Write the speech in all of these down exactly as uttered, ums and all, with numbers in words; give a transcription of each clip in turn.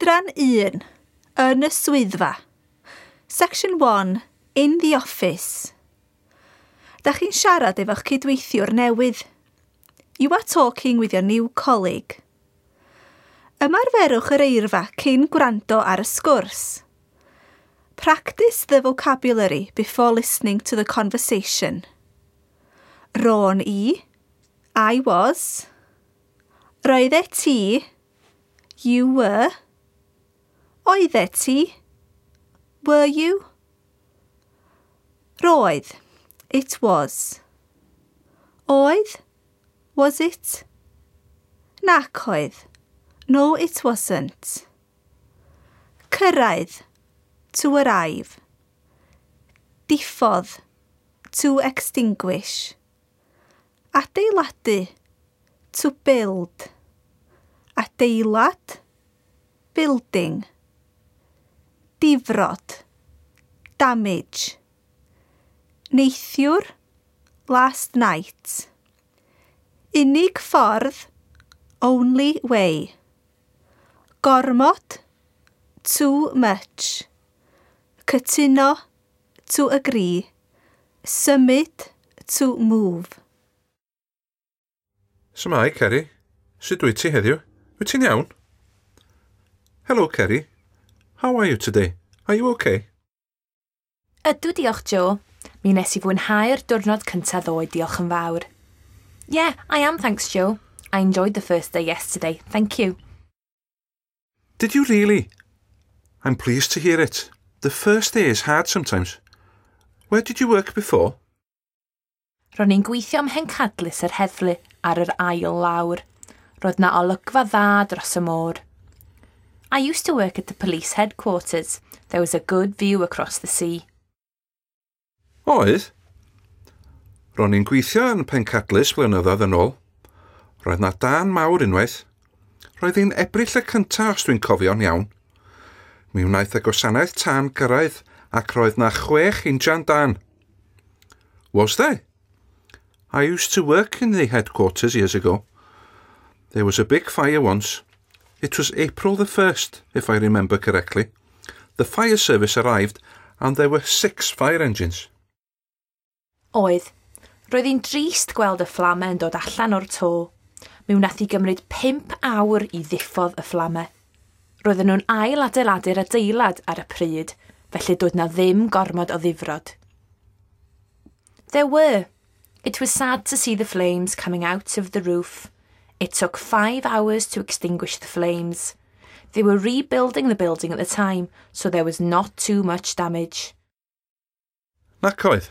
Adran un. Yn y swyddfa. Section one. In the office. Da chi'n siarad efo'ch cydweithiwr newydd. You are talking with your new colleague. Ymarferwch yr eirfa cyn gwrando ar y sgwrs. Practice the vocabulary before listening to the conversation. Ro'n i. I was. Roeddet ti. You were. Oeddet ti. Were you? Roedd. It was. Oedd. Was it? Nac oedd. No, it wasn't. Cyrraedd. To arrive. Diffodd. To extinguish. Adeiladu. To build. Adeilad. Building. Difrod. Damage. Neithiwr. Last night. Unig ffordd. Only way. Gormod. Too much. Cytuno. To agree. Symud. To move. Symai, Ceri. Sut wyt ti heddiw? Wyt ti'n iawn? Hello, Ceri. How are you today? Are you okay? Ydw, diolch, Joe. Mi nes i fwynhau'r diwrnod cyntaf ddoe, diolch yn fawr. Yeah, I am, thanks, Joe. I enjoyed the first day yesterday, thank you. Did you really? I'm pleased to hear it. The first day is hard sometimes. Where did you work before? Ro'n i'n gweithio ym Mhencadlys yr heddlu ar yr ail lawr. Roedd na olygfa dda dros y môr. I used to work at the police headquarters. There was a good view across the sea. Oedd? Ro'n i'n gweithio yn Pencadlys flynyddoedd yn ôl. Roedd na dan mawr unwaith. Roedd hi'n Ebrill y cyntaf os dwi'n cofio'n iawn. Mi wnaeth y gwasanaeth tân gyrraedd ac roedd na chwech injan dan. Was there? I used to work in the headquarters years ago. There was a big fire once. It was April the first, if I remember correctly. The fire service arrived and there were six fire engines. Oedd. Roedd hi'n drist gweld y fflamau yn dod allan o'r to. Mi wnaeth i gymryd pimp awr i ddiffodd y fflamau. Roedden nhw'n ail adeiladu'r adeilad ar y pryd, felly doedd na ddim gormod o ddifrod. There were. It was sad to see the flames coming out of the roof. It took five hours to extinguish the flames. They were rebuilding the building at the time, so there was not too much damage. Nac oedd?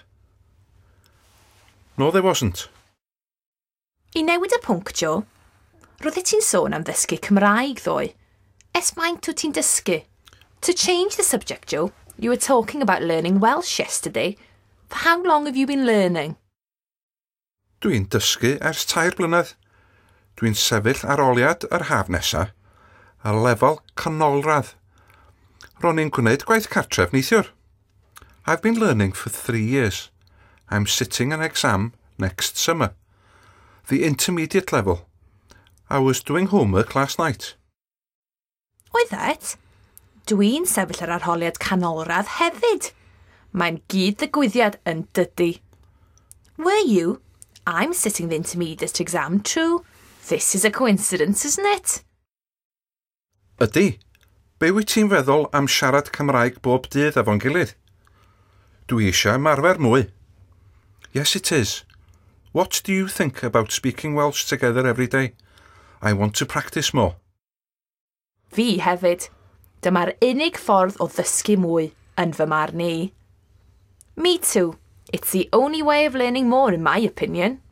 No, there wasn't. I newid y pwnc, Joe. Roeddet ti'n sôn am ddysgu Cymraeg, ddoe. Es faint wyt ti'n dysgu? To change the subject, Joe, you were talking about learning Welsh yesterday. For how long have you been learning? Dwi'n dysgu ers tair blynedd. Dwi'n sefyll ar oliad yr haf nesa, a lefel canolradd. Ro'n i'n gwneud gwaith cartref neithiwr. I've been learning for three years. I'm sitting an exam next summer. The intermediate level. I was doing homework last night. Oedd et? Dwi'n sefyll ar arholiad canolradd hefyd. Mae'n gyd ddigwyddiad yn dydi. Were you? I'm sitting the intermediate exam too. This is a coincidence, isn't it? Ydy. Be wyt ti'n feddwl am siarad Cymraeg bob dydd efo'n gilydd? Dwi eisiau ymarfer mwy. Yes, it is. What do you think about speaking Welsh together every day? I want to practice more. Fi hefyd. Dyma'r unig ffordd o ddysgu mwy yn fy marn i. Me too. It's the only way of learning more, in my opinion.